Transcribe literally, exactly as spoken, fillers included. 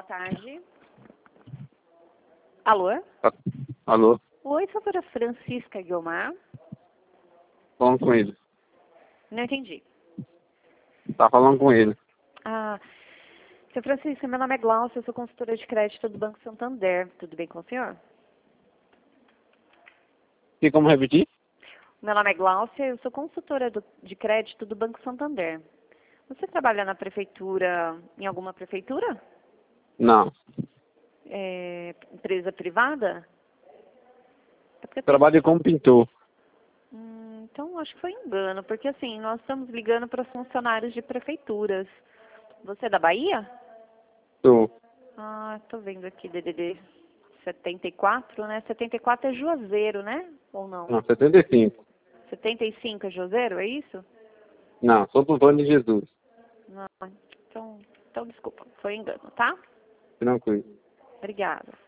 tarde. Alô? Ah, alô? Oi, doutora Francisca Guiomar. Falando com ele. Não entendi. Tá falando com ele. Ah, seu Francisco, meu nome é Glaucia, eu sou consultora de crédito do Banco Santander. Tudo bem com o senhor? Tem como repetir? Meu nome é Glaucia, eu sou consultora do- de crédito do Banco Santander. Você trabalha na prefeitura, em alguma prefeitura? Não. É, empresa privada? É porque eu tenho- Trabalho como pintor. Hum, então, acho que foi engano, porque assim, nós estamos ligando para funcionários de prefeituras. Você é da Bahia? Tô. Ah, tô vendo aqui, D D D setenta e quatro, né? setenta e quatro é Juazeiro, né? Ou não? Não, setenta e cinco. setenta e cinco é Juazeiro, é isso? Não, sou do Antônio de Jesus. Não, então, então desculpa, foi engano, tá? Tranquilo. Obrigada.